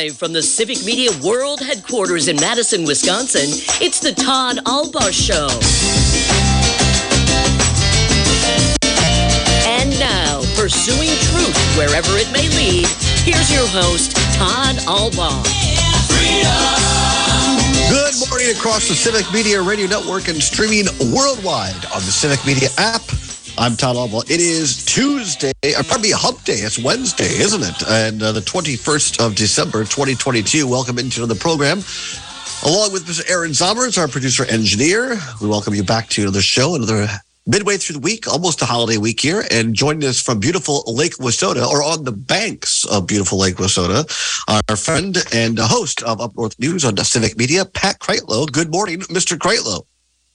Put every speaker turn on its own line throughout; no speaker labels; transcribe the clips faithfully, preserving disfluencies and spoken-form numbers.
Live from the Civic Media World Headquarters in Madison, Wisconsin, it's the Todd Alba Show. And now, pursuing truth wherever it may lead, here's your host, Todd Alba.
Good morning across the Civic Media Radio Network and streaming worldwide on the Civic Media app. I'm Todd Alba. It is Tuesday, or pardon me, Hump Day. It's Wednesday, isn't it? And uh, the twenty-first of December, twenty twenty-two. Welcome into the program. Along with Mister Aaron Zommers, our producer-engineer, we welcome you back to the show. Another midway through the week, almost a holiday week here. And joining us from beautiful Lake Wissota, or on the banks of beautiful Lake Wissota, our friend and host of Up North News on the Civic Media, Pat Kreitlow. Good morning, Mister Kreitlow.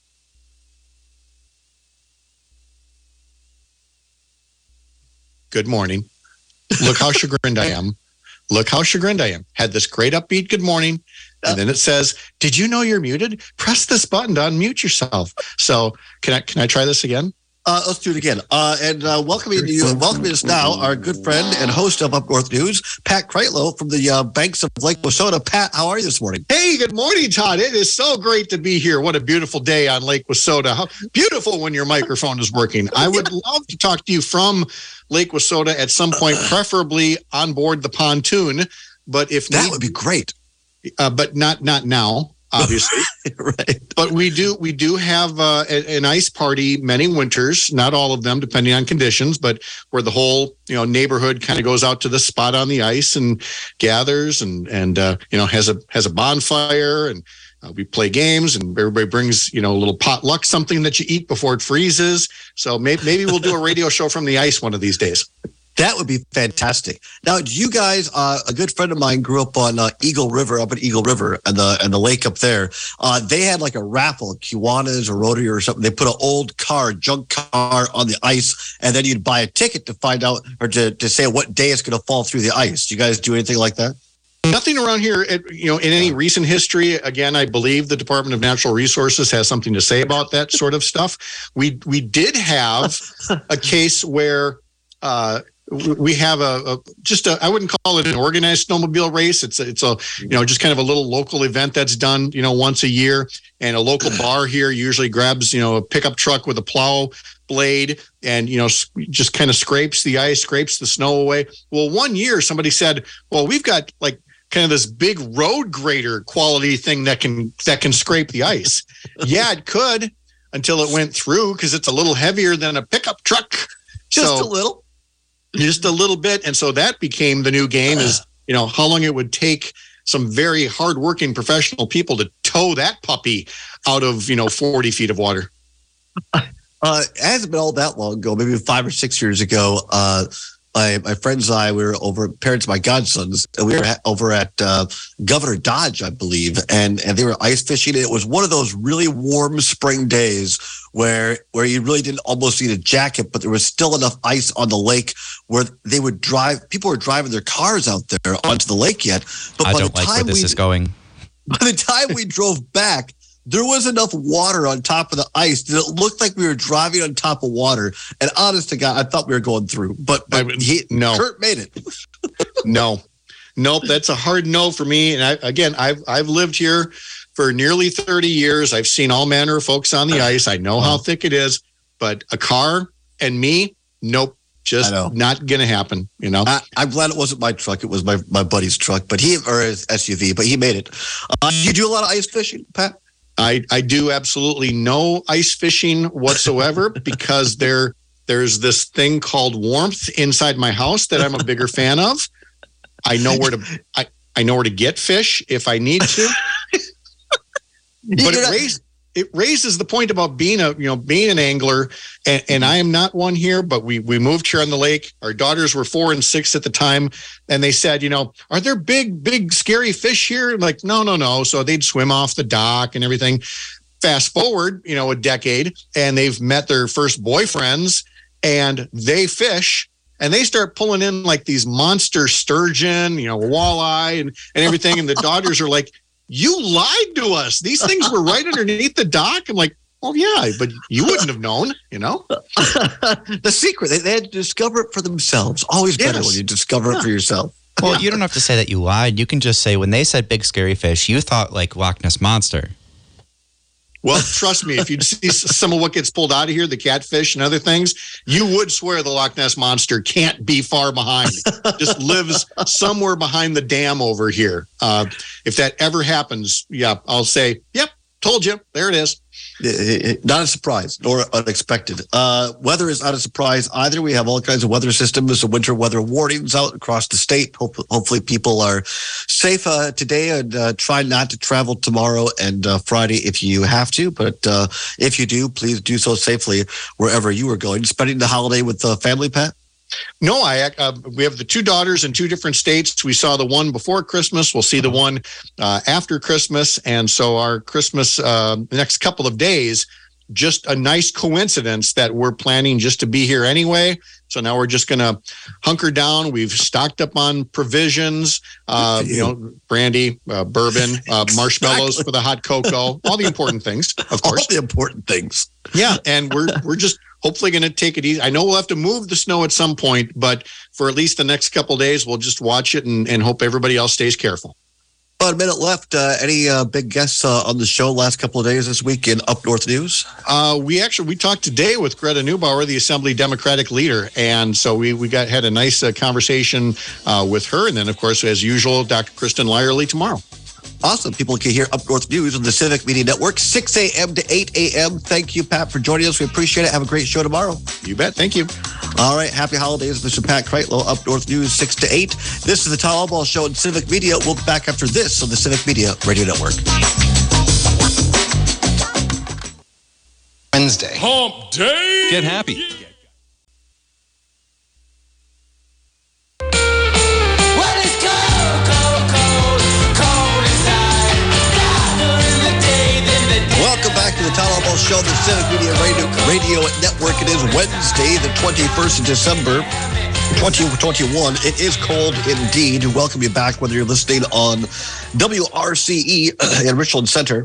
Good morning. Look how chagrined I am. Look how chagrined I am. Had this great upbeat good morning, and then it says, "Did you know you're muted? Press this button to unmute yourself." So can I can I try this again?
Uh, let's do it again. Uh, and uh, welcoming you, welcoming us now, our good friend and host of Up North News, Pat Kreitlow from the uh, banks of Lake Wissota. Pat, how are you this morning?
Hey, good morning, Todd. It is so great to be here. What a beautiful day on Lake Wissota. How beautiful when your microphone is working. I would love to talk to you from Lake Wissota at some point, preferably on board the pontoon. But if
that
need,
would be great,
uh, but not not now. Obviously,
right.
But we do we do have uh, a, an ice party many winters, not all of them, depending on conditions, but where the whole you know neighborhood kind of goes out to the spot on the ice and gathers and and uh, you know has a has a bonfire and uh, we play games and everybody brings you know a little potluck, something that you eat before it freezes. So maybe maybe we'll do a radio show from the ice one of these days.
That would be fantastic. Now, you guys, uh, a good friend of mine grew up on uh, Eagle River, up at Eagle River and the and the lake up there. Uh, they had like a raffle, Kiwanis or Rotary or something. They put an old car, junk car on the ice, and then you'd buy a ticket to find out or to, to say what day it's going to fall through the ice. Do you guys do anything like that?
Nothing around here, you know, in any recent history. Again, I believe the Department of Natural Resources has something to say about that sort of stuff. We we did have a case where uh, we have a, a just a, I wouldn't call it an organized snowmobile race. It's a, it's a you know just kind of a little local event that's done you know once a year, and a local bar here usually grabs you know a pickup truck with a plow blade and you know just kind of scrapes the ice, scrapes the snow away. Well, one year somebody said, well, we've got like kind of this big road grader quality thing that can that can scrape the ice. Yeah, it could until it went through because it's a little heavier than a pickup truck.
Just
so,
a little.
Just a little bit. And so that became the new game is, you know, how long it would take some very hardworking professional people to tow that puppy out of, you know, forty feet of water.
Uh, it hasn't been all that long ago, maybe five or six years ago. Uh, my, my friends and I, we were over, parents of my godsons, and we were at, over at uh, Governor Dodge, I believe, and, and they were ice fishing. It was one of those really warm spring days where where you really didn't almost need a jacket, but there was still enough ice on the lake where they would drive. People were driving their cars out there onto the lake yet. But
I
by
don't
the
like
time
where this
we,
is going.
By the time we drove back, there was enough water on top of the ice that it looked like we were driving on top of water. And honest to God, I thought we were going through. But, but
I,
he,
no.
Kurt made it.
no. Nope, that's a hard no for me. And I, again, I've I've lived here for nearly thirty years. I've seen all manner of folks on the ice. I know how thick it is, but a car and me, nope, just not going to happen. You know,
I, I'm glad it wasn't my truck. It was my, my buddy's truck, but he, or his S U V, but he made it. Uh, you do a lot of ice fishing, Pat?
I, I do absolutely no ice fishing whatsoever because there there's this thing called warmth inside my house that I'm a bigger fan of. I know where to I, I know where to get fish if I need to. But it raises it raises the point about being a you know being an angler, and, and I am not one here. But we we moved here on the lake. Our daughters were four and six at the time, and they said, you know, are there big big scary fish here? I'm like, no no no. So they'd swim off the dock and everything. Fast forward, you know, a decade, and they've met their first boyfriends, and they fish. And they start pulling in like these monster sturgeon, you know, walleye and, and everything. And the daughters are like, you lied to us. These things were right underneath the dock. I'm like, oh, yeah, but you wouldn't have known, you know?
The secret, they, they had to discover it for themselves. Always better
Yes.
when you discover
Yeah.
it for yourself.
Well, you don't have to say that you lied. You can just say when they said big scary fish, you thought like Loch Ness Monster.
Well, trust me, if you see some of what gets pulled out of here, the catfish and other things, you would swear the Loch Ness Monster can't be far behind. Just lives somewhere behind the dam over here. Uh, if that ever happens, yeah, I'll say, yep, told you. There it is.
Not a surprise, nor unexpected. Uh, weather is not a surprise either. We have all kinds of weather systems and winter weather warnings out across the state. Hope, hopefully people are safe uh, today and uh, try not to travel tomorrow and uh, Friday if you have to. But uh, if you do, please do so safely wherever you are going. Spending the holiday with the family, Pat?
No, I uh, we have the two daughters in two different states. We saw the one before Christmas. We'll see the one uh, after Christmas. And so our Christmas, uh, the next couple of days, just a nice coincidence that we're planning just to be here anyway. So now we're just going to hunker down. We've stocked up on provisions, uh, you know, brandy, uh, bourbon, uh, marshmallows for the hot cocoa, all the important things, of course.
All the important things.
Yeah, and we're we're just hopefully going to take it easy. I know we'll have to move the snow at some point, but for at least the next couple of days, we'll just watch it and, and hope everybody else stays careful.
About a minute left. Uh, any uh, big guests uh, on the show last couple of days this week in Up North News?
Uh, we actually we talked today with Greta Neubauer, the Assembly Democratic leader, and so we we got had a nice uh, conversation uh, with her, and then of course as usual, Doctor Kristen Lyerly tomorrow.
Awesome. People can hear Up North News on the Civic Media Network, six a.m. to eight a.m. Thank you, Pat, for joining us. We appreciate it. Have a great show tomorrow.
You bet. Thank you.
All right. Happy holidays, Mister Pat Kreitlow, Up North News, six to eight. This is the Tom Allball Show on Civic Media. We'll be back after this on the Civic Media Radio Network.
Wednesday.
Hump Day.
Get happy.
Welcome back to the Tom Allball Show, the Civic Media Radio, Radio Network. It is Wednesday, the twenty-first of December, twenty twenty-one. It is cold indeed. Welcome you back, whether you're listening on W R C E in Richland Center,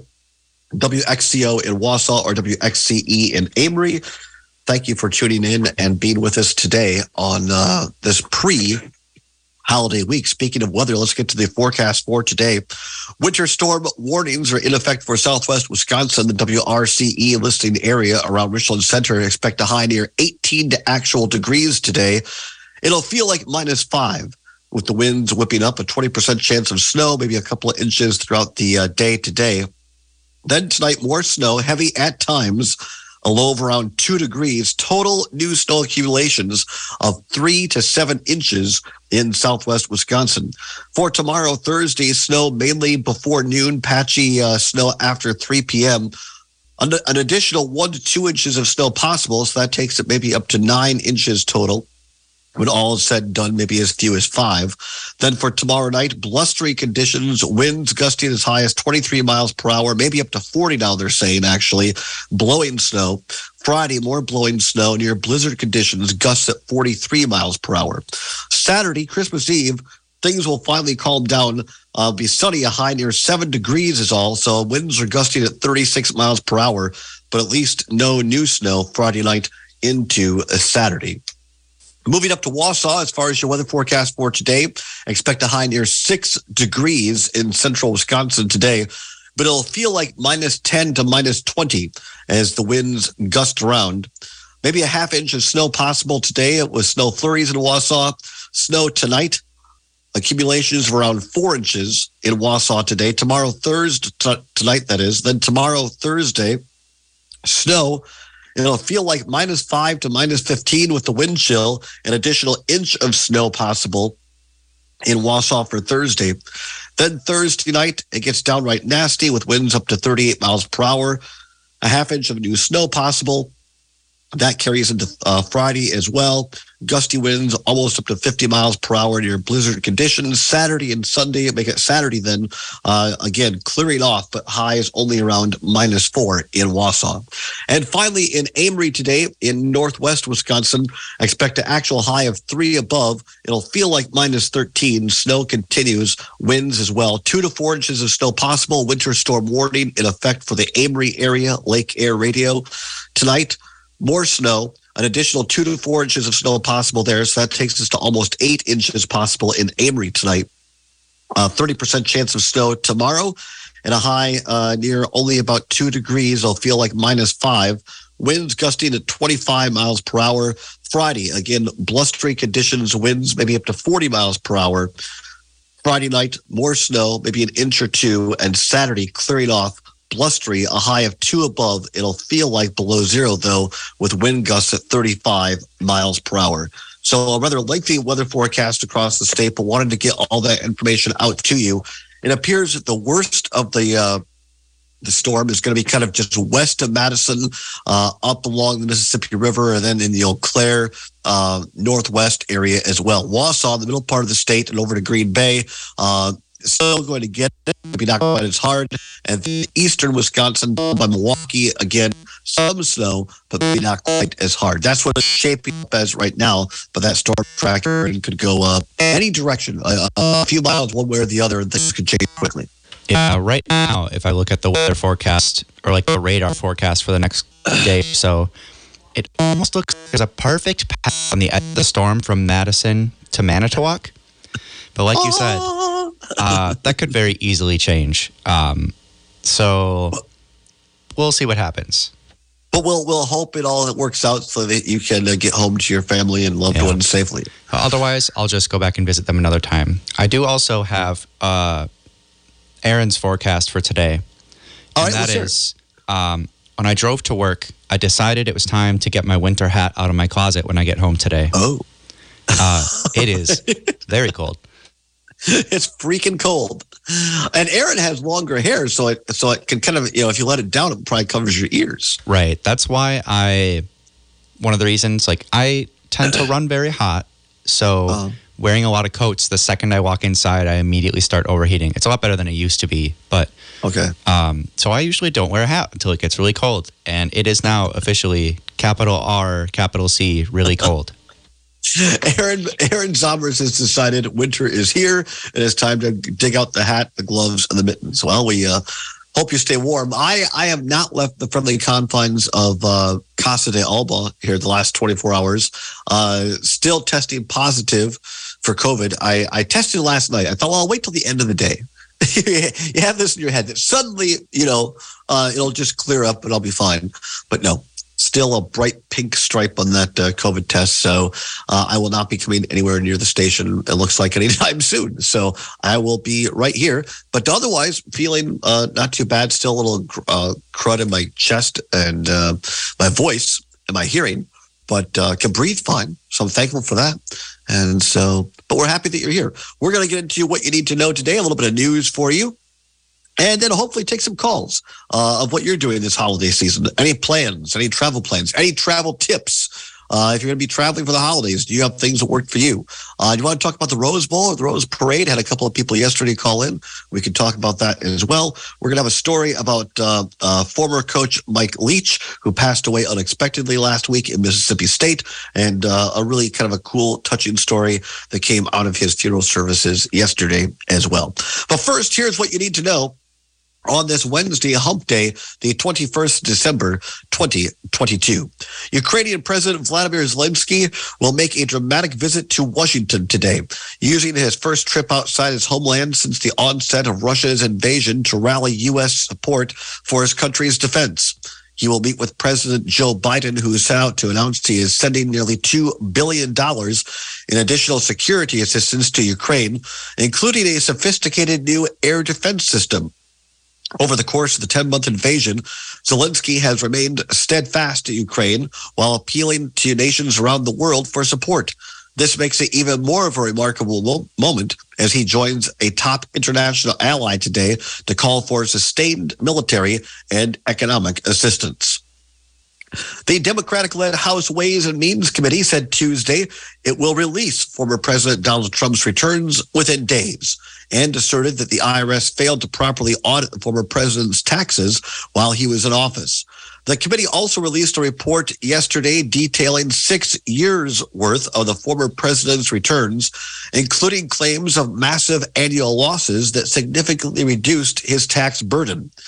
W X C O in Wausau, or W X C E in Amory. Thank you for tuning in and being with us today on uh, this pre holiday week. Speaking of weather, let's get to the forecast for today. Winter storm warnings are in effect for southwest Wisconsin. The W R C E listing area around Richland Center. Expect a high near eighteen to actual degrees today. It'll feel like minus five with the winds whipping up, a twenty percent chance of snow, maybe a couple of inches throughout the uh, day today. Then tonight, more snow, heavy at times, a low of around two degrees. Total new snow accumulations of three to seven inches in southwest Wisconsin. For tomorrow, Thursday, snow mainly before noon, patchy uh, snow after three p.m. An, an additional one to two inches of snow possible, so that takes it maybe up to nine inches total. When all is said and done, maybe as few as five. Then for tomorrow night, blustery conditions, winds gusting as high as twenty-three miles per hour, maybe up to forty now, they're saying, actually, blowing snow. Friday, more blowing snow near blizzard conditions, gusts at forty-three miles per hour. Saturday, Christmas Eve, things will finally calm down. Uh, be sunny, a high near seven degrees is all, so winds are gusting at thirty-six miles per hour, but at least no new snow Friday night into a Saturday. Moving up to Wausau, as far as your weather forecast for today, expect a high near six degrees in central Wisconsin today, but it'll feel like minus ten to minus twenty as the winds gust around. Maybe a half inch of snow possible today with snow flurries in Wausau. Snow tonight, accumulations of around four inches in Wausau today. Tomorrow, Thursday, t- tonight that is. Then tomorrow, Thursday, snow. It'll feel like minus five to minus fifteen with the wind chill, an additional inch of snow possible in Wausau for Thursday. Then Thursday night, it gets downright nasty with winds up to thirty-eight miles per hour, a half inch of new snow possible. That carries into uh, Friday as well. Gusty winds almost up to fifty miles per hour near blizzard conditions. Saturday and Sunday, make it Saturday then, uh, again, clearing off, but highs only around minus four in Wausau. And finally, in Amory today, in northwest Wisconsin, expect an actual high of three above. It'll feel like minus thirteen. Snow continues, winds as well. Two to four inches of snow possible. Winter storm warning in effect for the Amory area, Lake Air Radio. Tonight, more snow, An additional two to four inches of snow possible there. So that takes us to almost eight inches possible in Amory tonight. Uh, thirty percent chance of snow tomorrow, and a high uh, near only about two degrees. It'll feel like minus five. Winds gusting at twenty-five miles per hour. Friday, again, blustery conditions, winds maybe up to forty miles per hour. Friday night, more snow, maybe an inch or two. And Saturday, clearing off, blustery, a high of two above. It'll feel like below zero, though, with wind gusts at thirty-five miles per hour. So a rather lengthy weather forecast across the state, but wanted to get all that information out to you. It appears that the worst of the uh, the storm is going to be kind of just west of Madison, uh, up along the Mississippi River, and then in the Eau Claire uh, northwest area as well. Wausau, the middle part of the state, and over to Green Bay, uh, still going to get it, maybe not quite as hard. And the eastern Wisconsin by Milwaukee, again, some snow, but maybe not quite as hard. That's what it's shaping up as right now, but that storm tracker could go uh, any direction, uh, a few miles one way or the other, and things could change quickly.
Yeah, right now, if I look at the weather forecast or like the radar forecast for the next day or so, it almost looks like there's a perfect path on the edge of the storm from Madison to Manitowoc. But like you said, uh, that could very easily change. Um, so we'll see what happens.
But we'll we'll hope it all works out so that you can uh, get home to your family and loved
Yeah.
ones safely.
Otherwise, I'll just go back and visit them another time. I do also have uh, Aaron's forecast for today.
All
and
right,
that
let's hear it.
is, um, when I drove to work, I decided it was time to get my winter hat out of my closet when I get home today.
Oh,
Uh, it is very cold.
it's freaking cold. And Aaron has longer hair, so it so it can kind of, you know, if you let it down, it probably covers your ears.
Right. That's why I, one of the reasons, like, I tend to run very hot. So
Uh-huh.
wearing a lot of coats, the second I walk inside, I immediately start overheating. It's a lot better than it used to be. But
Okay.
um, so I usually don't wear a hat until it gets really cold. And it is now officially capital R, capital C, really cold.
Aaron Aaron Zombers has decided winter is here and it's time to dig out the hat, the gloves, and the mittens. Well, we uh, hope you stay warm. I, I have not left the friendly confines of uh, Casa de Alba here the last twenty-four hours. Uh, still testing positive for COVID. I, I tested last night. I thought, well, I'll wait till the end of the day. You have this in your head that suddenly, you know, uh, it'll just clear up and I'll be fine. But no. Still a bright pink stripe on that uh, COVID test. So uh, I will not be coming anywhere near the station, it looks like, anytime soon. So I will be right here. But otherwise, feeling uh, not too bad. Still a little uh, crud in my chest and uh, my voice and my hearing, but uh, can breathe fine. So I'm thankful for that. And so, but we're happy that you're here. We're going to get into what you need to know today, a little bit of news for you. And then hopefully take some calls uh, of what you're doing this holiday season. Any plans, any travel plans, any travel tips? Uh, if you're going to be traveling for the holidays, do you have things that work for you? Uh, do you want to talk about the Rose Bowl or the Rose Parade? Had a couple of people yesterday call in. We could talk about that as well. We're going to have a story about uh, uh, former coach Mike Leach, who passed away unexpectedly last week in Mississippi State, and uh, a really kind of a cool, touching story that came out of his funeral services yesterday as well. But first, here's what you need to know. On this Wednesday, Hump Day, the twenty-first of December, twenty twenty-two. Ukrainian President Vladimir Zelensky will make a dramatic visit to Washington today, using his first trip outside his homeland since the onset of Russia's invasion to rally U S support for his country's defense. He will meet with President Joe Biden, who is set out to announce he is sending nearly two billion dollars in additional security assistance to Ukraine, including a sophisticated new air defense system. Over the course of the ten-month invasion, Zelensky has remained steadfast to Ukraine while appealing to nations around the world for support. This makes it even more of a remarkable mo- moment as he joins a top international ally today to call for sustained military and economic assistance. The Democratic-led House Ways and Means Committee said Tuesday it will release former President Donald Trump's returns within days, and asserted that the I R S failed to properly audit the former president's taxes while he was in office. The committee also released a report yesterday detailing six years' worth of the former president's returns, including claims of massive annual losses that significantly reduced his tax burden.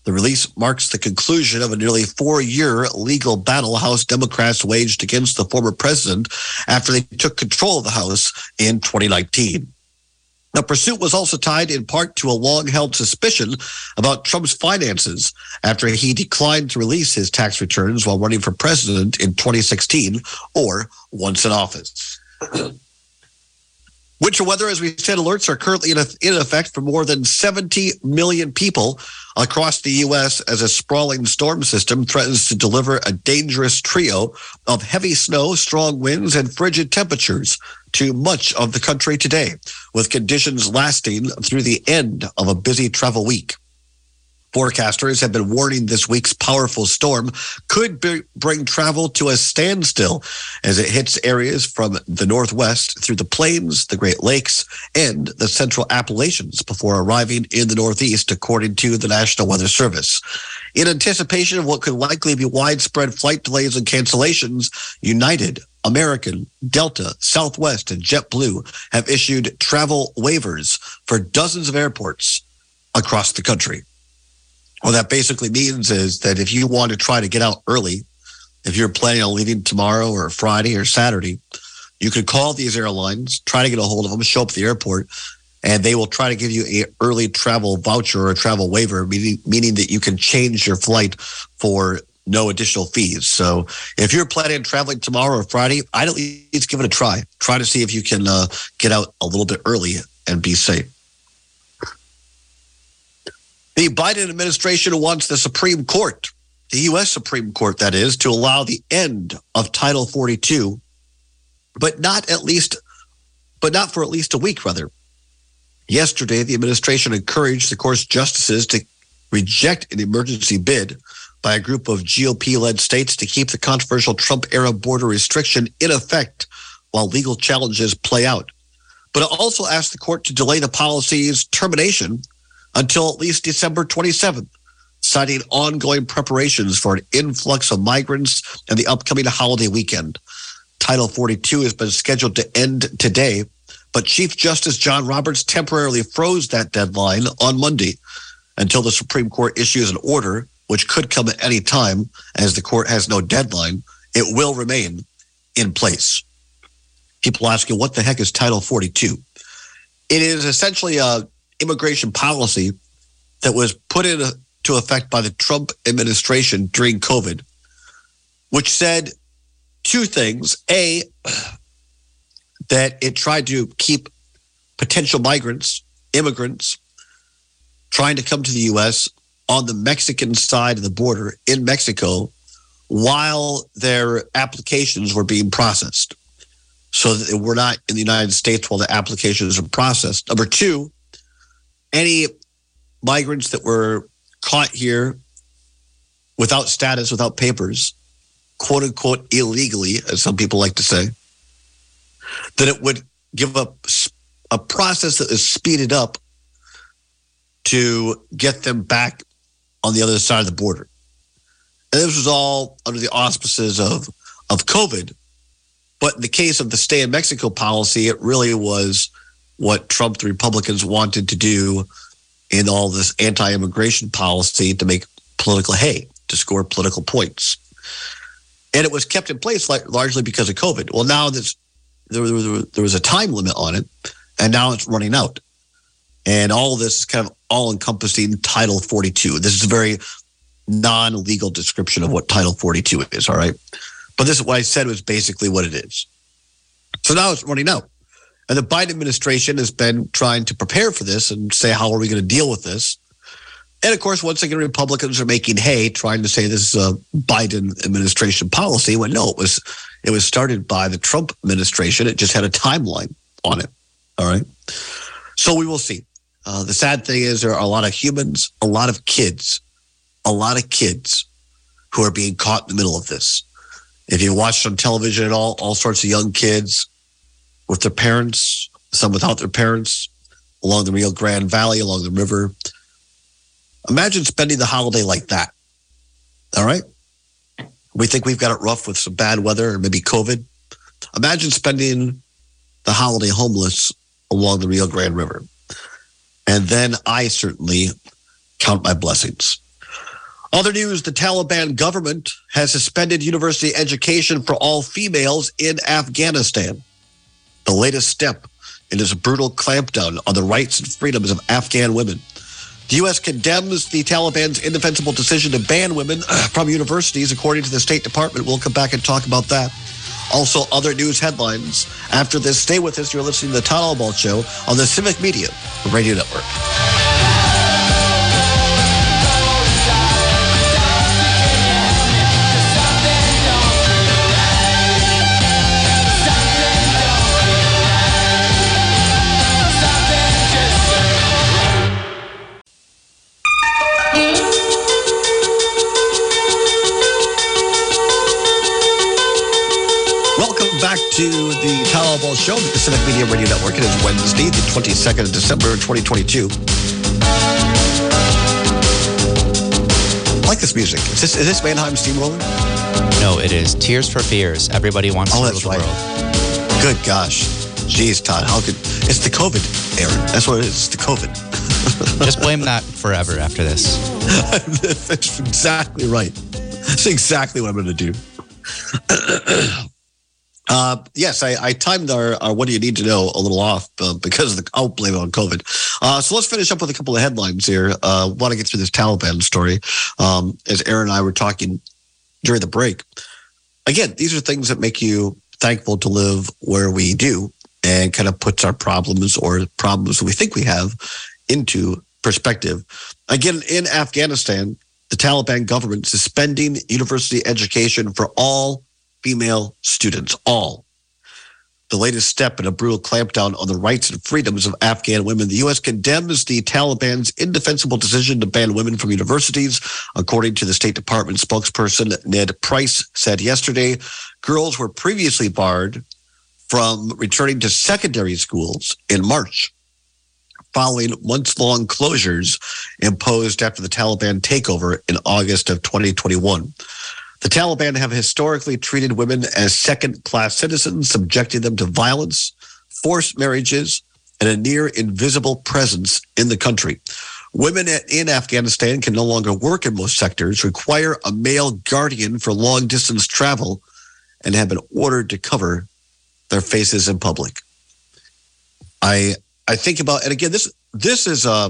The release marks the conclusion of a nearly four-year legal battle House Democrats waged against the former president after they took control of the House in twenty nineteen. The pursuit was also tied in part to a long-held suspicion about Trump's finances after he declined to release his tax returns while running for president in twenty sixteen or once in office. Winter weather, as we said, alerts are currently in, in effect for more than seventy million people across the U S as a sprawling storm system threatens to deliver a dangerous trio of heavy snow, strong winds, and frigid temperatures to much of the country today, with conditions lasting through the end of a busy travel week. Forecasters have been warning this week's powerful storm could be, bring travel to a standstill as it hits areas from the northwest through the plains, the Great Lakes, and the central Appalachians before arriving in the northeast, according to the National Weather Service. In anticipation of what could likely be widespread flight delays and cancellations, United, American, Delta, Southwest, and JetBlue have issued travel waivers for dozens of airports across the country. What that basically means is that if you want to try to get out early, if you're planning on leaving tomorrow or Friday or Saturday, you could call these airlines, try to get a hold of them, show up at the airport, and they will try to give you an early travel voucher or a travel waiver, meaning, meaning that you can change your flight for no additional fees. So if you're planning on traveling tomorrow or Friday, I'd at least give it a try. Try to see if you can uh, get out a little bit early and be safe. The Biden administration wants the Supreme Court, the U S Supreme Court, that is, to allow the end of Title forty-two, but not at least, but not for at least a week, rather. Yesterday, the administration encouraged the court's justices to reject an emergency bid by a group of G O P-led states to keep the controversial Trump-era border restriction in effect while legal challenges play out. But it also asked the court to delay the policy's termination until at least December twenty-seventh, citing ongoing preparations for an influx of migrants and the upcoming holiday weekend. Title forty-two has been scheduled to end today, but Chief Justice John Roberts temporarily froze that deadline on Monday until the Supreme Court issues an order, which could come at any time. As the court has no deadline, it will remain in place. People asking, what the heck is Title forty-two? It is essentially a immigration policy that was put into effect by the Trump administration during COVID, which said two things. A, that it tried to keep potential migrants, immigrants, trying to come to the U S on the Mexican side of the border in Mexico while their applications were being processed, so that they were not in the United States while the applications are processed. Number two, any migrants that were caught here without status, without papers, quote unquote, illegally, as some people like to say, that it would give up a process that is speeded up to get them back on the other side of the border. And this was all under the auspices of, of COVID. But in the case of the Stay in Mexico policy, it really was what Trump, the Republicans, wanted to do in all this anti-immigration policy to make political hay, to score political points. And it was kept in place largely because of COVID. Well, now this, there, was, there was a time limit on it, and now it's running out. And all of this is kind of all-encompassing Title forty-two. This is a very non-legal description of what Title forty-two is, all right? But this is what I said was basically what it is. So now it's running out. And the Biden administration has been trying to prepare for this and say, how are we going to deal with this? And of course, once again, Republicans are making hay, trying to say this is a Biden administration policy, when no, it was it was started by the Trump administration. It just had a timeline on it. All right. So we will see. Uh, the sad thing is there are a lot of humans, a lot of kids, a lot of kids who are being caught in the middle of this. If you watched on television at all, all sorts of young kids with their parents, some without their parents, along the Rio Grande Valley, along the river. Imagine spending the holiday like that. All right? We think we've got it rough with some bad weather or maybe COVID. Imagine spending the holiday homeless along the Rio Grande River. And then I certainly count my blessings. Other news, the Taliban government has suspended university education for all females in Afghanistan. The latest step in this brutal clampdown on the rights and freedoms of Afghan women. The U S condemns the Taliban's indefensible decision to ban women from universities, according to the State Department. We'll come back and talk about that. Also, other news headlines. After this, stay with us. You're listening to the Todd Albaugh Show on the Civic Media Radio Network. Back to the Todd Albaugh Show, the Pacific Media Radio Network. It is Wednesday, the twenty-second of December, twenty twenty-two. I like this music. Is this, is this Mannheim Steamroller?
No, it is Tears for Fears. Everybody wants
oh,
to
rule the
right.
world. Good gosh. Jeez, Todd, how could... It's the COVID, Aaron. That's what it is. It's the COVID.
Just blame that forever after this.
That's exactly right. That's exactly what I'm going to do. Uh, yes, I, I timed our, our What Do You Need to Know a little off uh, because of the, I'll blame it on COVID. Uh, so let's finish up with a couple of headlines here. Uh, want to get through this Taliban story. Um, as Aaron and I were talking during the break. Again, these are things that make you thankful to live where we do and kind of puts our problems or problems we think we have into perspective. Again, in Afghanistan, the Taliban government suspending university education for all female students, all. The latest step in a brutal clampdown on the rights and freedoms of Afghan women. The U S condemns the Taliban's indefensible decision to ban women from universities. According to the State Department spokesperson, Ned Price said yesterday, girls were previously barred from returning to secondary schools in March, following months-long closures imposed after the Taliban takeover in August of twenty twenty-one. The Taliban have historically treated women as second-class citizens, subjecting them to violence, forced marriages, and a near invisible presence in the country. Women in Afghanistan can no longer work in most sectors, require a male guardian for long-distance travel, and have been ordered to cover their faces in public. I I think about, and again, this this is a,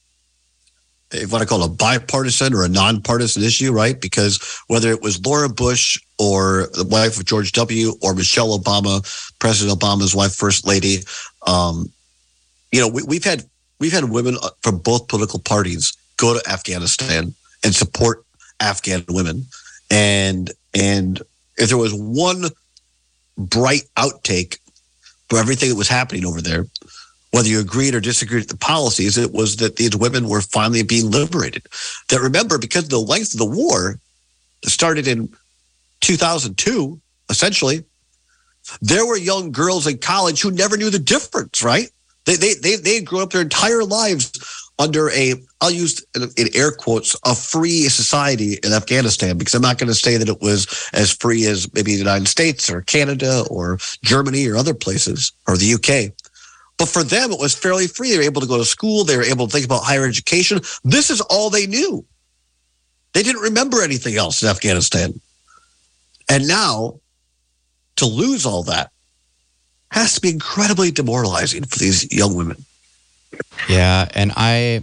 if you want to call it a bipartisan or a nonpartisan issue, right? Because whether it was Laura Bush or the wife of George W. or Michelle Obama, President Obama's wife, First Lady, um, you know, we, we've had we've had women from both political parties go to Afghanistan and support Afghan women, and and if there was one bright outtake for everything that was happening over there, whether you agreed or disagreed with the policies, it was that these women were finally being liberated. That, remember, because of the length of the war that started in two thousand two, essentially, there were young girls in college who never knew the difference, right? They they they they grew up their entire lives under a, I'll use in air quotes, a free society in Afghanistan, because I'm not going to say that it was as free as maybe the United States or Canada or Germany or other places or the U K. But for them, it was fairly free. They were able to go to school. They were able to think about higher education. This is all they knew. They didn't remember anything else in Afghanistan. And now, to lose all that has to be incredibly demoralizing for these young women.
Yeah, and I,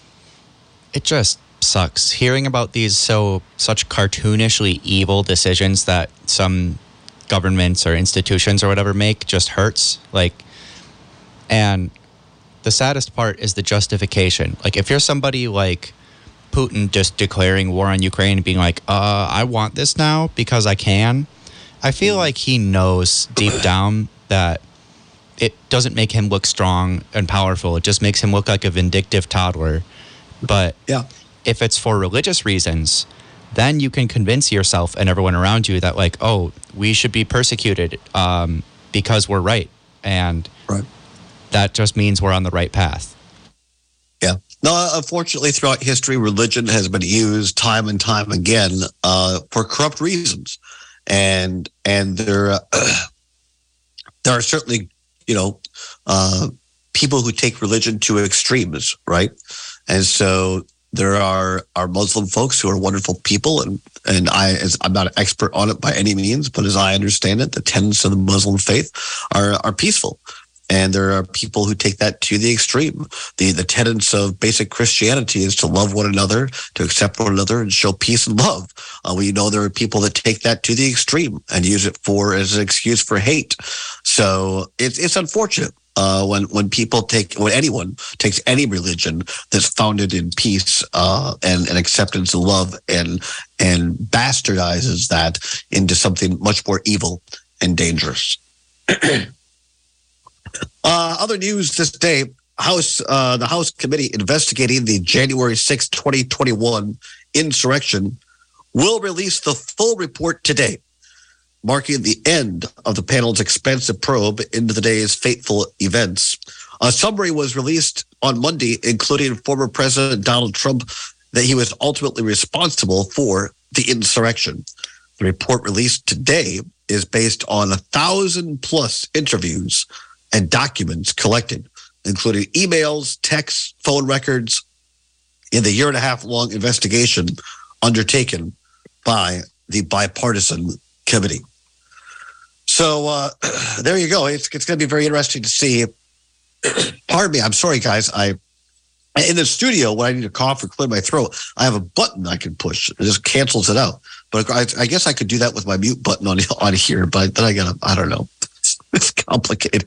it just sucks. Hearing about these so, such cartoonishly evil decisions that some governments or institutions or whatever make just hurts. Like, and the saddest part is the justification. Like, if you're somebody like Putin just declaring war on Ukraine and being like, uh, I want this now because I can, I feel like he knows deep down that it doesn't make him look strong and powerful. It just makes him look like a vindictive toddler. But
yeah,
if it's for religious reasons, then you can convince yourself and everyone around you that, like, oh, we should be persecuted um, because we're right. And
right.
that just means we're on the right path.
Yeah. No, unfortunately, throughout history, religion has been used time and time again uh, for corrupt reasons. And and there, uh, there are certainly, you know, uh, people who take religion to extremes, right? And so There are, are Muslim folks who are wonderful people, and, and I, as I'm not an expert on it by any means, but as I understand it, the tenets of the Muslim faith are, are peaceful. And there are people who take that to the extreme. The the tenets of basic Christianity is to love one another, to accept one another, and show peace and love. Uh, we know there are people that take that to the extreme and use it for as an excuse for hate. So it's it's unfortunate uh, when when people take when anyone takes any religion that's founded in peace uh, and and acceptance and love and and bastardizes that into something much more evil and dangerous. Uh, other news this day, House uh, the House committee investigating the January sixth, twenty twenty-one insurrection will release the full report today, marking the end of the panel's expansive probe into the day's fateful events. A summary was released on Monday, including former President Donald Trump, that he was ultimately responsible for the insurrection. The report released today is based on a thousand plus interviews and documents collected, including emails, texts, phone records, in the year and a half long investigation undertaken by the bipartisan committee. So uh, there you go. It's, it's going to be very interesting to see. Pardon me. I'm sorry, guys. I in the studio when I need to cough or clear my throat, I have a button I can push. It just cancels it out. But I, I guess I could do that with my mute button on on here. But then I got to, I don't know. It's complicated.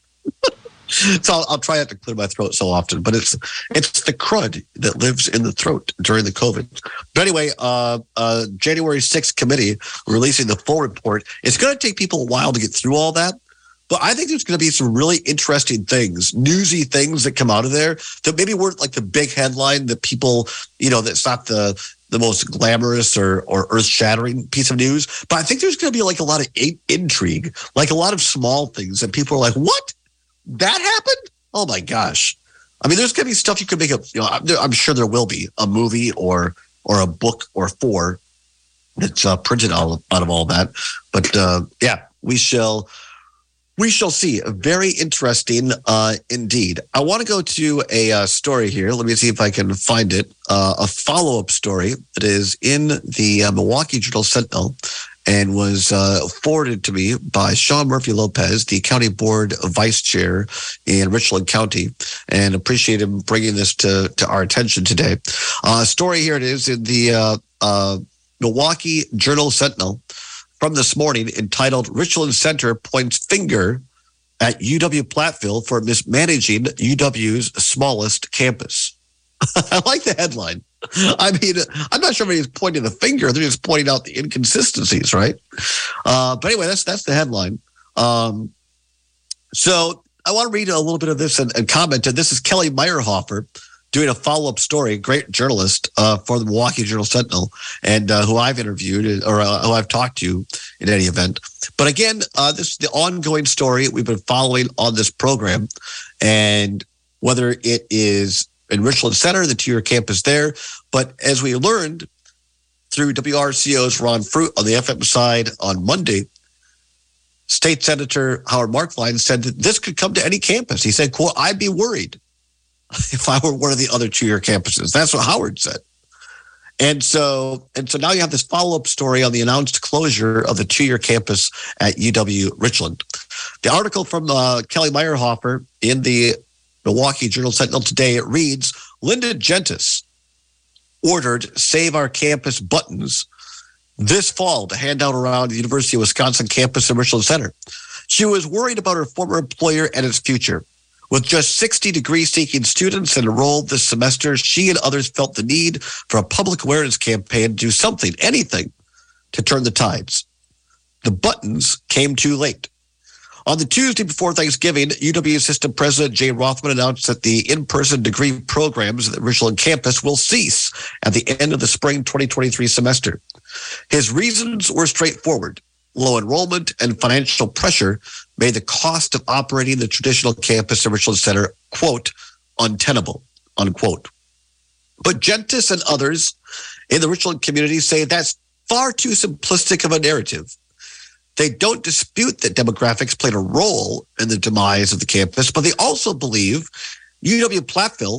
So I'll, I'll try not to clear my throat so often, but it's it's the crud that lives in the throat during the COVID. But anyway, uh, uh, January sixth committee releasing the full report. It's going to take people a while to get through all that, but I think there's going to be some really interesting things, newsy things that come out of there that maybe weren't like the big headline that people, you know, that's not the the most glamorous or, or earth-shattering piece of news. But I think there's going to be like a lot of in- intrigue, like a lot of small things that people are like, what? That happened? Oh my gosh. I mean, there's going to be stuff you could make a, you know, I'm, I'm sure there will be a movie or or a book or four that's uh, printed out of, out of all that. But uh, yeah, we shall we shall see. Very interesting uh, indeed. I want to go to a uh, story here. Let me see if I can find it. Uh, a follow-up story that is in the uh, Milwaukee Journal Sentinel and was uh, forwarded to me by Sean Murphy Lopez, the county board vice chair in Richland County, and appreciate him bringing this to, to our attention today. Uh, story here it is in the uh, uh, Milwaukee Journal Sentinel from this morning entitled Richland Center Points Finger at U W-Platteville for Mismanaging U W's Smallest Campus. I like the headline. I mean, I'm not sure if he's pointing the finger. They're just pointing out the inconsistencies, right? Uh, but anyway, that's that's the headline. Um, so I want to read a little bit of this and, and comment. And this is Kelly Meyerhofer doing a follow-up story, great journalist uh, for the Milwaukee Journal Sentinel, and uh, who I've interviewed or uh, who I've talked to in any event. But again, uh, this is the ongoing story we've been following on this program, and whether it is in Richland Center, the two-year campus there. But as we learned through W R C O's Ron Fruit on the F M side on Monday, State Senator Howard Marklein said that this could come to any campus. He said, quote, I'd be worried if I were one of the other two-year campuses. That's what Howard said. And so and so now you have this follow-up story on the announced closure of the two-year campus at U W Richland. The article from uh, Kelly Meyerhofer in the Milwaukee Journal Sentinel today, it reads, Linda Gentis ordered Save Our Campus buttons this fall to hand out around the University of Wisconsin campus in Richland Center. She was worried about her former employer and its future. With just sixty degree-seeking students enrolled this semester, she and others felt the need for a public awareness campaign to do something, anything, to turn the tides. The buttons came too late. On the Tuesday before Thanksgiving, U W Assistant President Jay Rothman announced that the in-person degree programs at the Richland campus will cease at the end of the spring twenty twenty-three semester. His reasons were straightforward. Low enrollment and financial pressure made the cost of operating the traditional campus at Richland Center, quote, untenable, unquote. But Gentis and others in the Richland community say that's far too simplistic of a narrative. They don't dispute that demographics played a role in the demise of the campus, but they also believe U W-Platteville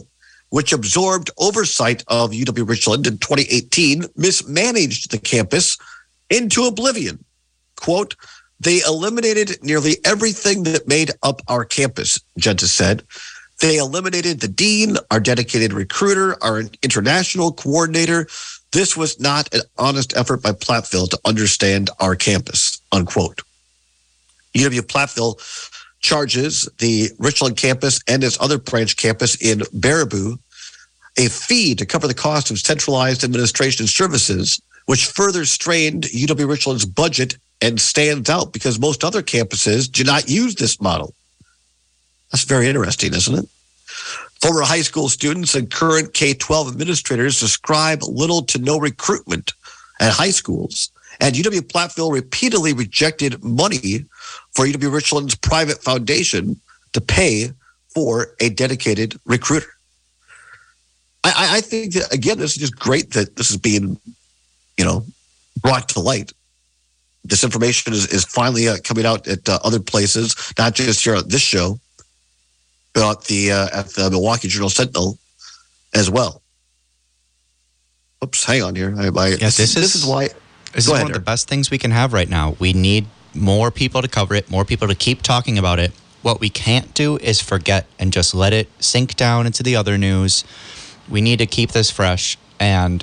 which absorbed oversight of U W Richland in twenty eighteen, mismanaged the campus into oblivion. Quote, they eliminated nearly everything that made up our campus, Gentes said. They eliminated the dean, our dedicated recruiter, our international coordinator. This was not an honest effort by Platteville to understand our campus, unquote. U W Platteville charges the Richland campus and its other branch campus in Baraboo a fee to cover the cost of centralized administration services, which further strained U W Richland's budget and stands out because most other campuses do not use this model. That's very interesting, isn't it? Former high school students and current K twelve administrators describe little to no recruitment at high schools, and U W Platteville repeatedly rejected money for U W Richland's private foundation to pay for a dedicated recruiter. I, I think that, again, this is just great that this is being, you know, brought to light. This information is, is finally uh, coming out at uh, other places, not just here on this show, but at the, uh, at the Milwaukee Journal Sentinel as well. Oops, hang on here. I, I,
yeah, this, this, is,
this is why.
This is
ahead,
one of the best things we can have right now. We need more people to cover it, more people to keep talking about it. What we can't do is forget and just let it sink down into the other news. We need to keep this fresh and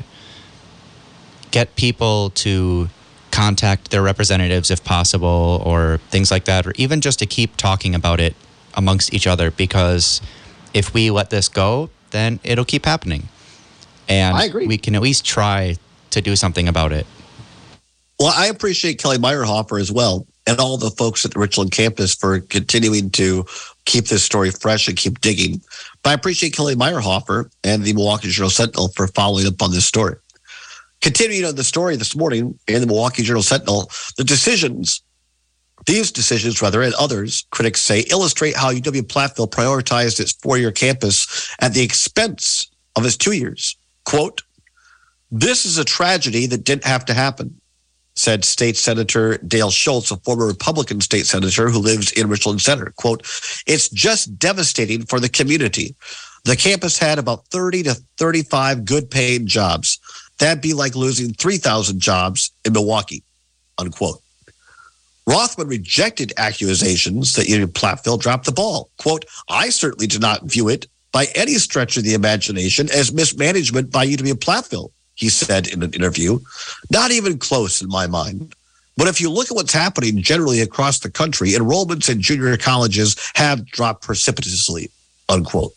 get people to contact their representatives if possible, or things like that, or even just to keep talking about it amongst each other, because if we let this go, then it'll keep happening. And
I agree.
We can at least try to do something about it.
Well, I appreciate Kelly Meyerhofer as well, and all the folks at the Richland campus for continuing to keep this story fresh and keep digging. But I appreciate Kelly Meyerhofer and the Milwaukee Journal Sentinel for following up on this story. Continuing on the story this morning in the Milwaukee Journal Sentinel, the decisions, these decisions rather, and others, critics say, illustrate how U W Platteville prioritized its four-year campus at the expense of its two years. Quote, this is a tragedy that didn't have to happen, said State Senator Dale Schultz, a former Republican state senator who lives in Richland Center. Quote, it's just devastating for the community. The campus had about thirty to thirty-five good-paying jobs. That'd be like losing three thousand jobs in Milwaukee, unquote. Rothman rejected accusations that U W Platteville dropped the ball. Quote, I certainly do not view it by any stretch of the imagination as mismanagement by U W Platteville, he said in an interview. Not even close in my mind. But if you look at what's happening generally across the country, enrollments in junior colleges have dropped precipitously, unquote.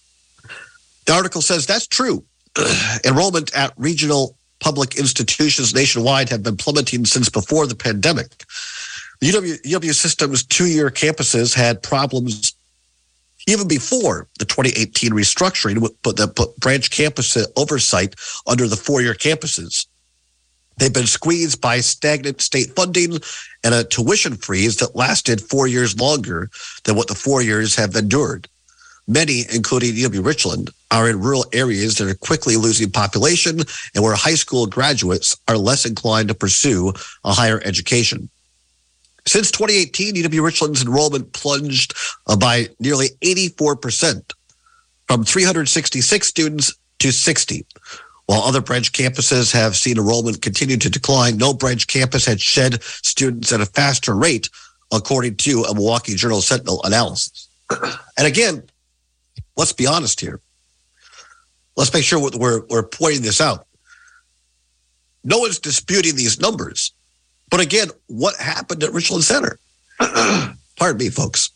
The article says that's true. Enrollment at regional public institutions nationwide have been plummeting since before the pandemic. The U W, U W system's two-year campuses had problems even before the twenty eighteen restructuring that put branch campus oversight under the four-year campuses. They've been squeezed by stagnant state funding and a tuition freeze that lasted four years longer than what the four years have endured. Many, including U W Richland, are in rural areas that are quickly losing population and where high school graduates are less inclined to pursue a higher education. Since twenty eighteen, U W Richland's enrollment plunged by nearly eighty-four percent, from three hundred sixty-six students to sixty. While other branch campuses have seen enrollment continue to decline, no branch campus had shed students at a faster rate, according to a Milwaukee Journal Sentinel analysis. And again, let's be honest here. Let's make sure we're, we're pointing this out. No one's disputing these numbers. But again, what happened at Richland Center? Pardon me, folks.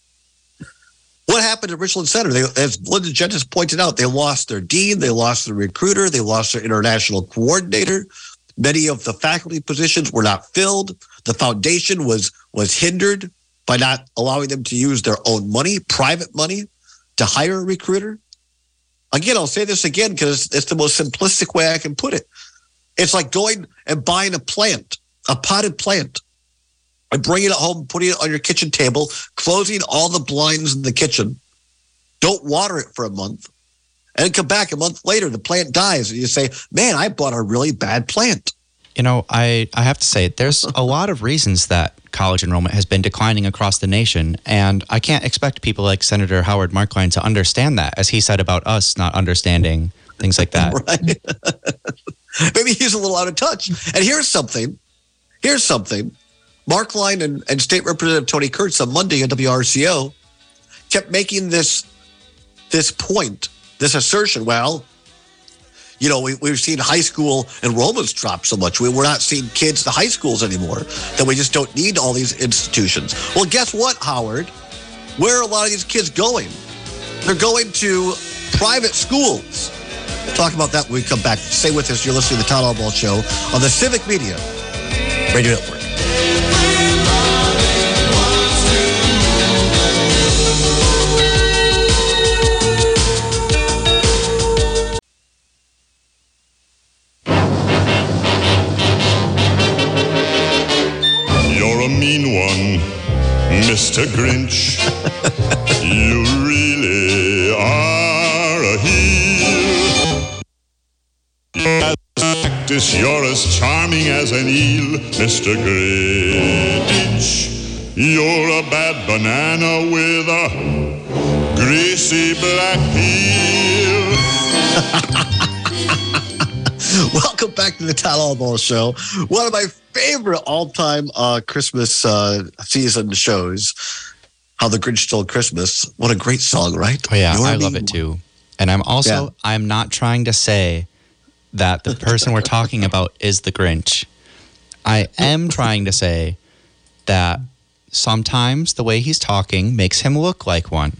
What happened at Richland Center? They, as Linda Gentes pointed out, they lost their dean, they lost their recruiter, they lost their international coordinator. Many of the faculty positions were not filled. The foundation was, was hindered by not allowing them to use their own money, private money, to hire a recruiter. Again, I'll say this again because it's the most simplistic way I can put it. It's like going and buying a plant, a potted plant, and bringing it home, putting it on your kitchen table, closing all the blinds in the kitchen. Don't water it for a month. And come back a month later, the plant dies. And you say, man, I bought a really bad plant.
You know, I, I have to say, there's a lot of reasons that college enrollment has been declining across the nation, and I can't expect people like Senator Howard Marklein to understand that, as he said about us not understanding things like that.
Right. Maybe he's a little out of touch. And here's something. Here's something. Marklein and, and State Representative Tony Kurtz on Monday at W R C O kept making this, this point, this assertion, well, you know, we, we've seen high school enrollments drop so much. We, we're not seeing kids in high schools anymore, that we just don't need all these institutions. Well, guess what, Howard? Where are a lot of these kids going? They're going to private schools. We'll talk about that when we come back. Stay with us. You're listening to the Todd Albaugh Show on the Civic Media Radio Network.
A mean one, Mister Grinch. You really are a heel. As practice, you're as charming as an eel, Mister Grinch. You're a bad banana with a greasy black peel.
Welcome back to the Todd Albaugh Show. One of my favorite all-time uh, Christmas uh, season shows, How the Grinch Stole Christmas. What a great song, right?
Oh, yeah,
You're
I love it too. And I'm also,
Yeah.
I'm not trying to say that the person we're talking about is the Grinch. I am trying to say that sometimes the way he's talking makes him look like one.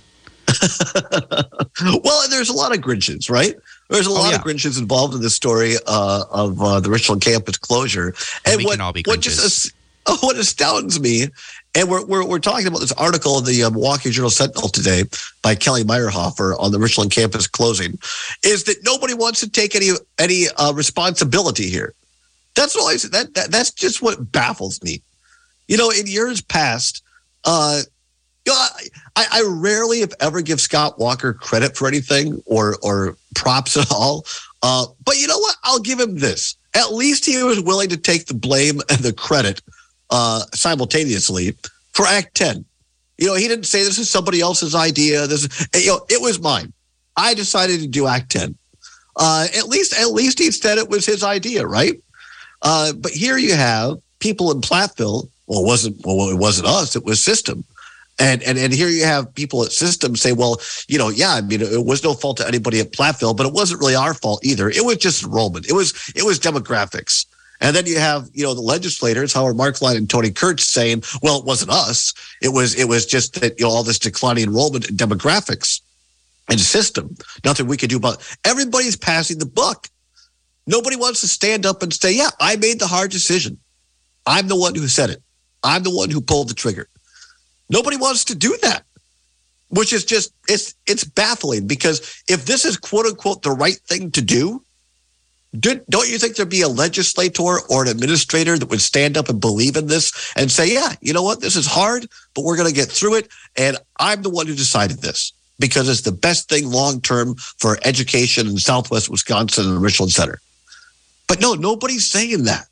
Well, and there's a lot of Grinches, right? There's a lot
oh, yeah.
of Grinches involved in this story uh, of uh, the Richland campus closure. And
we
what,
can all be
what
Grinches.
just uh, what astounds me, and we're, we're we're talking about this article in the uh, Milwaukee Journal Sentinel today by Kelly Meyerhofer on the Richland campus closing, is that nobody wants to take any any uh, responsibility here. That's all I said. That, that that's just what baffles me. You know, in years past, uh, you know, I, I rarely, if ever, give Scott Walker credit for anything or or props at all. Uh, but you know what? I'll give him this. At least he was willing to take the blame and the credit uh, simultaneously for Act ten. You know, he didn't say this is somebody else's idea. This is, you know, it was mine. I decided to do Act ten. Uh, at least, at least he said it was his idea, right? Uh, but here you have people in Platteville. Well, it wasn't. Well, it wasn't us. It was System. And, and and here you have people at System say, well, you know, yeah, I mean, it was no fault to anybody at Platteville, but it wasn't really our fault either. It was just enrollment. It was it was demographics. And then you have, you know, the legislators, Howard Marklein and Tony Kurtz, saying, well, it wasn't us. It was it was just that, you know, all this declining enrollment and demographics and System. Nothing we could do about it. Everybody's passing the buck. Nobody wants to stand up and say, yeah, I made the hard decision. I'm the one who said it. I'm the one who pulled the trigger. Nobody wants to do that, which is just, it's it's baffling, because if this is quote unquote the right thing to do, do don't you think there'd be a legislator or an administrator that would stand up and believe in this and say, yeah, you know what, this is hard, but we're going to get through it. And I'm the one who decided this because it's the best thing long-term for education in Southwest Wisconsin and Richland Center. But no, nobody's saying that.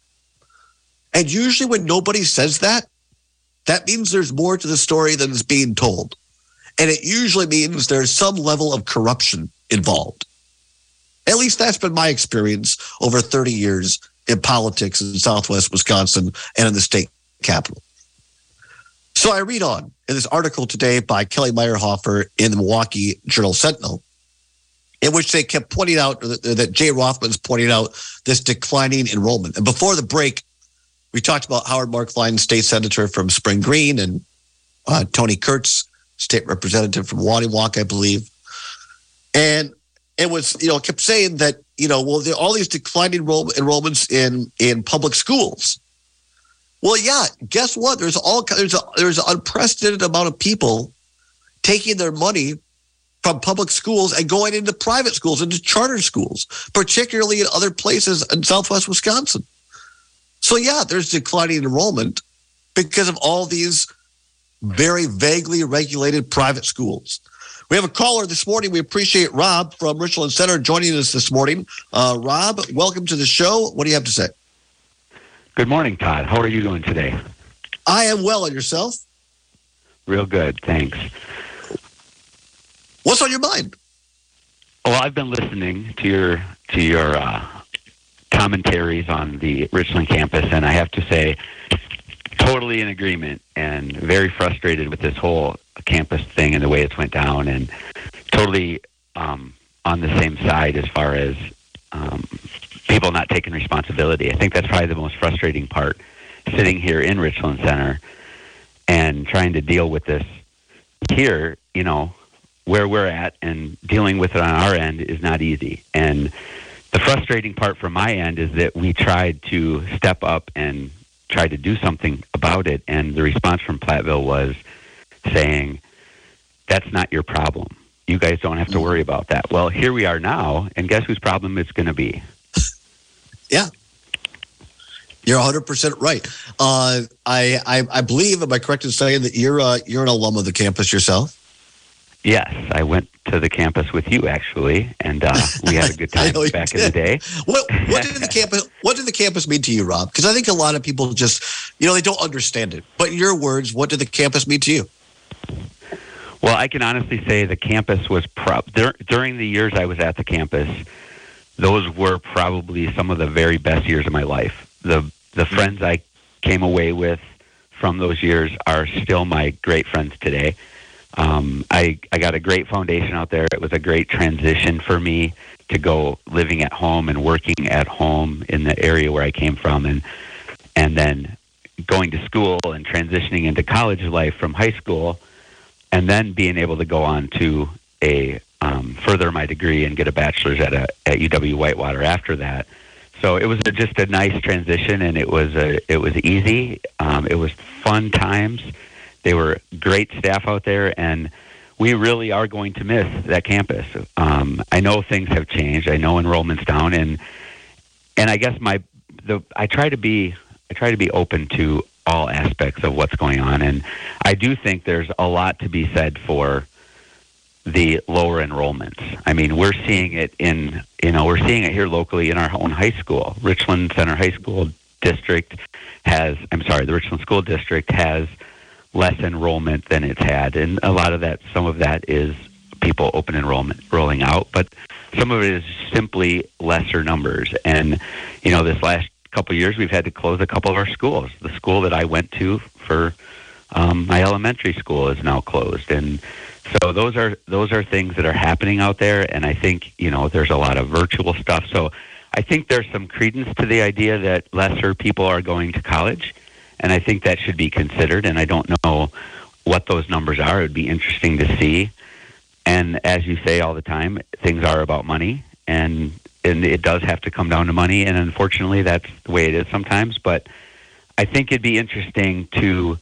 And usually when nobody says that, that means there's more to the story than is being told. And it usually means there's some level of corruption involved. At least that's been my experience over thirty years in politics in Southwest Wisconsin and in the state capital. So I read on in this article today by Kelly Meyerhofer in the Milwaukee Journal Sentinel, in which they kept pointing out that, that Jay Rothman's pointing out this declining enrollment. And before the break, we talked about Howard Marklein, state senator from Spring Green, and uh, Tony Kurtz, state representative from Waddywalk, I believe. And it was, you know, kept saying that, you know, well, there are all these declining enroll- enrollments in, in public schools. Well, yeah, guess what? There's all there's a, there's an unprecedented amount of people taking their money from public schools and going into private schools, into charter schools, particularly in other places in Southwest Wisconsin. So, yeah, there's declining enrollment because of all these very vaguely regulated private schools. We have a caller this morning. We appreciate Rob from Richland Center joining us this morning. Uh, Rob, welcome to the show. What do you have to say?
Good morning, Todd. How are you doing today?
I am well, and yourself?
Real good, thanks.
What's on your mind?
Well, I've been listening to your to your uh, commentaries on the Richland campus, and I have to say, totally in agreement and very frustrated with this whole campus thing and the way it's went down, and totally um, on the same side as far as um, people not taking responsibility. I think that's probably the most frustrating part, sitting here in Richland Center and trying to deal with this here, you know, where we're at, and dealing with it on our end is not easy. And the frustrating part from my end is that we tried to step up and try to do something about it, and the response from Platteville was saying, that's not your problem. You guys don't have to worry about that. Well, here we are now, and guess whose problem it's going to be?
Yeah. You're one hundred percent right. Uh, I, I I believe, am I correct in saying that you're uh, you're an alum of the campus yourself?
Yes, I went to the campus with you, actually, and uh, we had a good time back in the day.
What what did the campus What did the campus mean to you, Rob? Because I think a lot of people just, you know, they don't understand it. But in your words, what did the campus mean to you?
Well, I can honestly say the campus was pro- dur- during the years I was at the campus, those were probably some of the very best years of my life. The the friends I came away with from those years are still my great friends today. Um, I, I got a great foundation out there. It was a great transition for me to go living at home and working at home in the area where I came from, and and then going to school and transitioning into college life from high school, and then being able to go on to a um, further my degree and get a bachelor's at a at U W Whitewater after that. So it was a, just a nice transition, and it was a, it was easy. Um, it was fun times. They were great staff out there, and we really are going to miss that campus. Um, I know things have changed. I know enrollment's down, and and I guess my the I try to be I try to be open to all aspects of what's going on, and I do think there's a lot to be said for the lower enrollments. I mean, we're seeing it in, you know, we're seeing it here locally in our own high school. Richland Center High School District has, I'm sorry, the Richland School District has less enrollment than it's had. And a lot of that, some of that is people open enrollment rolling out, but some of it is simply lesser numbers. And, you know, this last couple of years, we've had to close a couple of our schools. The school that I went to for um, my elementary school is now closed. And so those are those are things that are happening out there, and I think, you know, there's a lot of virtual stuff. So I think there's some credence to the idea that lesser people are going to college, and I think that should be considered, and I don't know what those numbers are. It would be interesting to see. And as you say all the time, things are about money, and, and it does have to come down to money, and unfortunately that's the way it is sometimes. But I think it'd be interesting to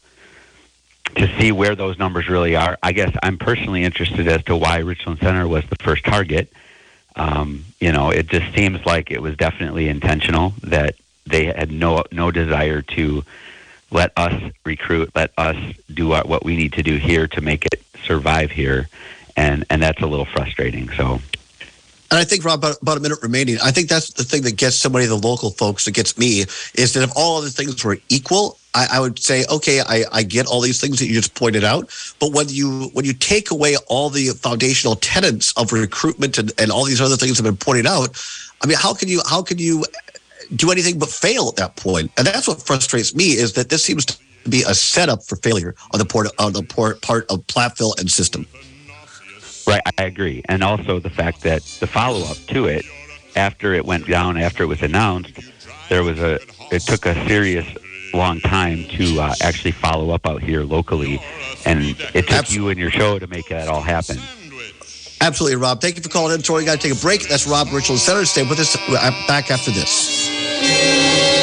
to see where those numbers really are. I guess I'm personally interested as to why Richland Center was the first target. Um, you know, it just seems like it was definitely intentional, that they had no no desire to let us recruit, let us do what, what we need to do here to make it survive here, and, and that's a little frustrating. So.
And I think, Rob, about, about a minute remaining, I think that's the thing that gets so many of the local folks, that gets me, is that if all other things were equal, I, I would say, okay, I, I get all these things that you just pointed out, but when you when you take away all the foundational tenets of recruitment and, and all these other things that have been pointed out, I mean, how can you how can you do anything but fail at that point? And that's what frustrates me, is that this seems to be a setup for failure on the part on the part, part of Platteville and system.
Right, I agree. And also the fact that the follow-up to it, after it went down, after it was announced, there was a, it took a serious long time to uh, actually follow up out here locally. And it took Absolutely. you and your show to make that all happen.
Absolutely, Rob. Thank you for calling in. Troy, we got to take a break. That's Rob, Richland Center. Stay with us back after this.